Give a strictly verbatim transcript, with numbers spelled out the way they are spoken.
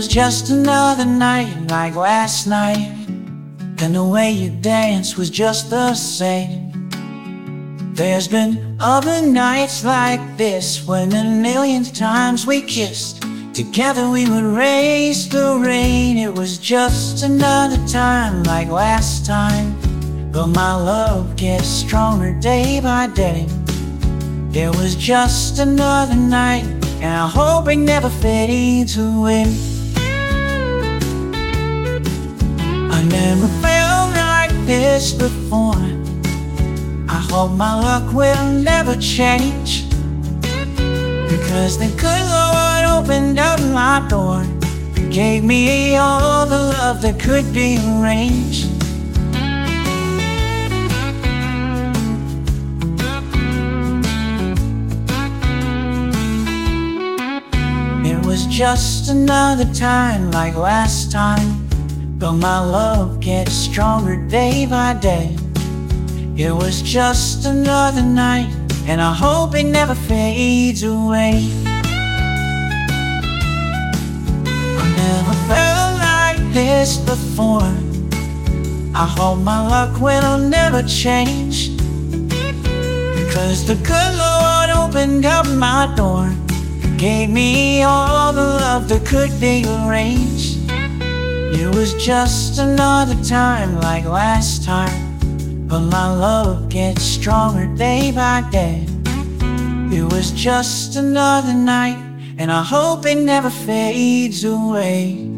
was just another night like last night, and the way you danced was just the same. There's been other nights like this when a million times we kissed. Together we would race the rain. It was just another time like last time, but my love gets stronger day by day. It was just another night, and I hope it never fades away. I never felt like this before. I hope my luck will never change, because the good Lord opened up my door, gave me all the love that could be arranged. It was just another time like last time, but my love gets stronger day by day. It was just another night, and I hope it never fades away. I never felt like this before. I hope my luck will never change, because the good Lord opened up my door, gave me all the love that could be arranged. It was just another time like last time, but my love gets stronger day by day. It was just another night, and I hope it never fades away.